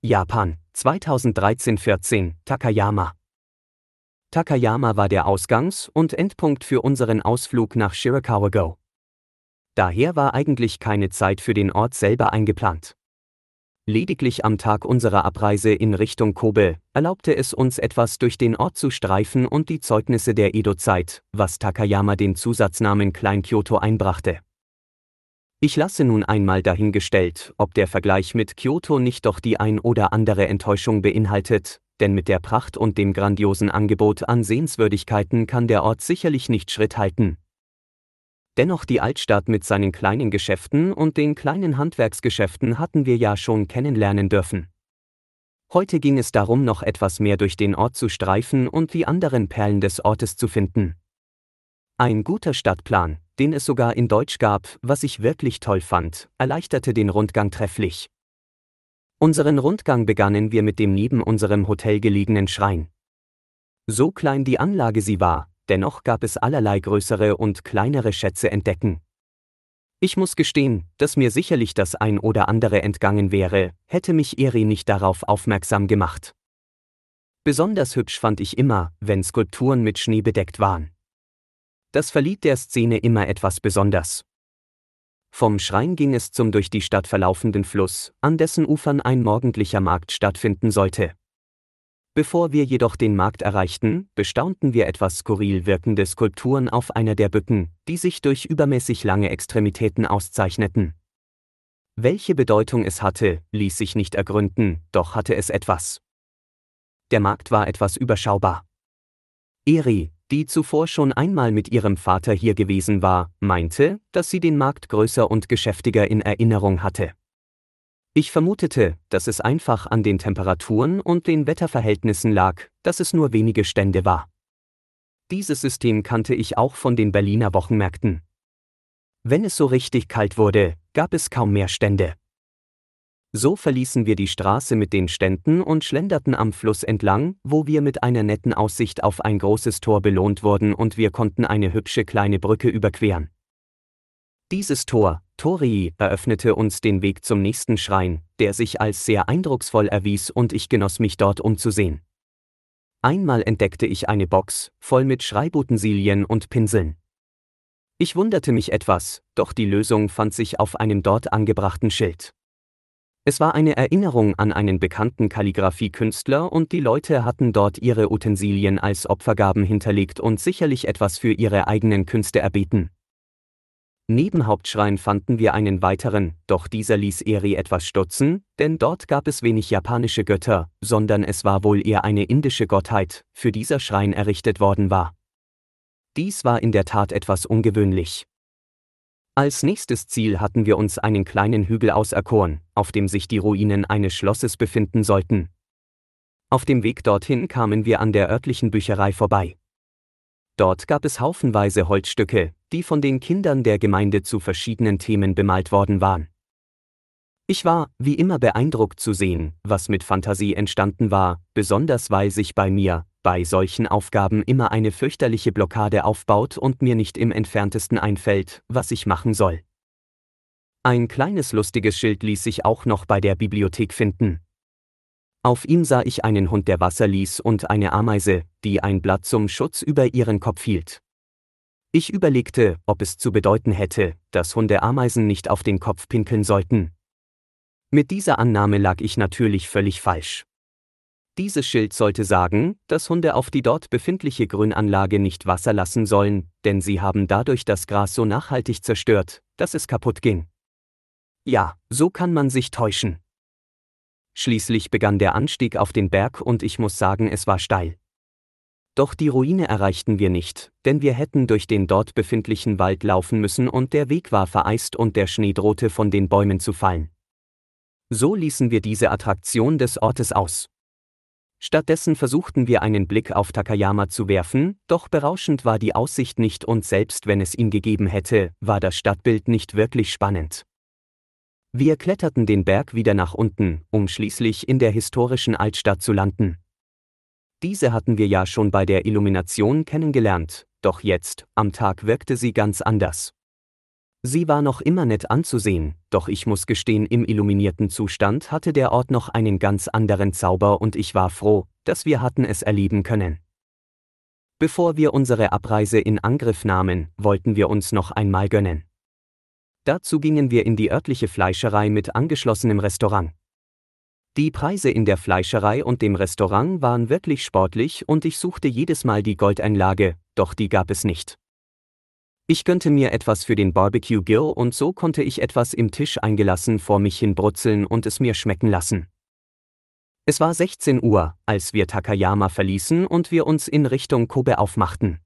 Japan, 2013-14, Takayama. Takayama war der Ausgangs- und Endpunkt für unseren Ausflug nach Shirakawa-go. Daher war eigentlich keine Zeit für den Ort selber eingeplant. Lediglich am Tag unserer Abreise in Richtung Kobe erlaubte es uns etwas durch den Ort zu streifen und die Zeugnisse der Edo-Zeit, was Takayama den Zusatznamen Klein-Kyoto einbrachte. Ich lasse nun einmal dahingestellt, ob der Vergleich mit Kyoto nicht doch die ein oder andere Enttäuschung beinhaltet, denn mit der Pracht und dem grandiosen Angebot an Sehenswürdigkeiten kann der Ort sicherlich nicht Schritt halten. Dennoch die Altstadt mit seinen kleinen Geschäften und den kleinen Handwerksgeschäften hatten wir ja schon kennenlernen dürfen. Heute ging es darum, noch etwas mehr durch den Ort zu streifen und die anderen Perlen des Ortes zu finden. Ein guter Stadtplan, den es sogar in Deutsch gab, was ich wirklich toll fand, erleichterte den Rundgang trefflich. Unseren Rundgang begannen wir mit dem neben unserem Hotel gelegenen Schrein. So klein die Anlage sie war, dennoch gab es allerlei größere und kleinere Schätze entdecken. Ich muss gestehen, dass mir sicherlich das ein oder andere entgangen wäre, hätte mich Eri nicht darauf aufmerksam gemacht. Besonders hübsch fand ich immer, wenn Skulpturen mit Schnee bedeckt waren. Das verlieh der Szene immer etwas besonders. Vom Schrein ging es zum durch die Stadt verlaufenden Fluss, an dessen Ufern ein morgendlicher Markt stattfinden sollte. Bevor wir jedoch den Markt erreichten, bestaunten wir etwas skurril wirkende Skulpturen auf einer der Bücken, die sich durch übermäßig lange Extremitäten auszeichneten. Welche Bedeutung es hatte, ließ sich nicht ergründen, doch hatte es etwas. Der Markt war etwas überschaubar. Eri, die zuvor schon einmal mit ihrem Vater hier gewesen war, meinte, dass sie den Markt größer und geschäftiger in Erinnerung hatte. Ich vermutete, dass es einfach an den Temperaturen und den Wetterverhältnissen lag, dass es nur wenige Stände war. Dieses System kannte ich auch von den Berliner Wochenmärkten. Wenn es so richtig kalt wurde, gab es kaum mehr Stände. So verließen wir die Straße mit den Ständen und schlenderten am Fluss entlang, wo wir mit einer netten Aussicht auf ein großes Tor belohnt wurden und wir konnten eine hübsche kleine Brücke überqueren. Dieses Tor, Torii, eröffnete uns den Weg zum nächsten Schrein, der sich als sehr eindrucksvoll erwies und ich genoss mich dort umzusehen. Einmal entdeckte ich eine Box, voll mit Schreibutensilien und Pinseln. Ich wunderte mich etwas, doch die Lösung fand sich auf einem dort angebrachten Schild. Es war eine Erinnerung an einen bekannten Kalligraphie-Künstler und die Leute hatten dort ihre Utensilien als Opfergaben hinterlegt und sicherlich etwas für ihre eigenen Künste erbeten. Neben Hauptschrein fanden wir einen weiteren, doch dieser ließ Eri etwas stutzen, denn dort gab es wenig japanische Götter, sondern es war wohl eher eine indische Gottheit, für dieser Schrein errichtet worden war. Dies war in der Tat etwas ungewöhnlich. Als nächstes Ziel hatten wir uns einen kleinen Hügel auserkoren, auf dem sich die Ruinen eines Schlosses befinden sollten. Auf dem Weg dorthin kamen wir an der örtlichen Bücherei vorbei. Dort gab es haufenweise Holzstücke, die von den Kindern der Gemeinde zu verschiedenen Themen bemalt worden waren. Ich war, wie immer, beeindruckt zu sehen, was mit Fantasie entstanden war, besonders weil sich bei mir, bei solchen Aufgaben immer eine fürchterliche Blockade aufbaut und mir nicht im entferntesten einfällt, was ich machen soll. Ein kleines lustiges Schild ließ sich auch noch bei der Bibliothek finden. Auf ihm sah ich einen Hund, der Wasser ließ, und eine Ameise, die ein Blatt zum Schutz über ihren Kopf hielt. Ich überlegte, ob es zu bedeuten hätte, dass Hunde Ameisen nicht auf den Kopf pinkeln sollten. Mit dieser Annahme lag ich natürlich völlig falsch. Dieses Schild sollte sagen, dass Hunde auf die dort befindliche Grünanlage nicht Wasser lassen sollen, denn sie haben dadurch das Gras so nachhaltig zerstört, dass es kaputt ging. Ja, so kann man sich täuschen. Schließlich begann der Anstieg auf den Berg und ich muss sagen, es war steil. Doch die Ruine erreichten wir nicht, denn wir hätten durch den dort befindlichen Wald laufen müssen und der Weg war vereist und der Schnee drohte von den Bäumen zu fallen. So ließen wir diese Attraktion des Ortes aus. Stattdessen versuchten wir einen Blick auf Takayama zu werfen, doch berauschend war die Aussicht nicht und selbst wenn es ihn gegeben hätte, war das Stadtbild nicht wirklich spannend. Wir kletterten den Berg wieder nach unten, um schließlich in der historischen Altstadt zu landen. Diese hatten wir ja schon bei der Illumination kennengelernt, doch jetzt, am Tag wirkte sie ganz anders. Sie war noch immer nett anzusehen, doch ich muss gestehen, im illuminierten Zustand hatte der Ort noch einen ganz anderen Zauber und ich war froh, dass wir hatten es erleben können. Bevor wir unsere Abreise in Angriff nahmen, wollten wir uns noch einmal gönnen. Dazu gingen wir in die örtliche Fleischerei mit angeschlossenem Restaurant. Die Preise in der Fleischerei und dem Restaurant waren wirklich sportlich und ich suchte jedes Mal die Goldeinlage, doch die gab es nicht. Ich gönnte mir etwas für den Barbecue Grill und so konnte ich etwas im Tisch eingelassen vor mich hin brutzeln und es mir schmecken lassen. Es war 16 Uhr, als wir Takayama verließen und wir uns in Richtung Kobe aufmachten.